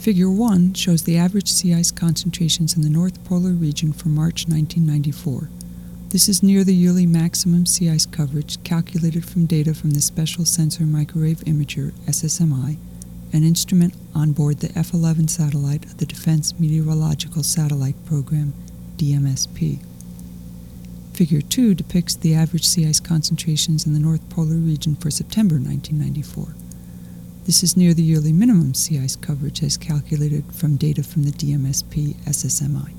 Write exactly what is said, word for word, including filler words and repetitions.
Figure one shows the average sea ice concentrations in the North Polar region for March nineteen ninety-four. This is near the yearly maximum sea ice coverage calculated from data from the Special Sensor Microwave Imager, S S M I, an instrument on board the F eleven satellite of the Defense Meteorological Satellite Program, D M S P. Figure two depicts the average sea ice concentrations in the North Polar region for September nineteen ninety-four. This is near the yearly minimum sea ice coverage as calculated from data from the D M S P S S M I.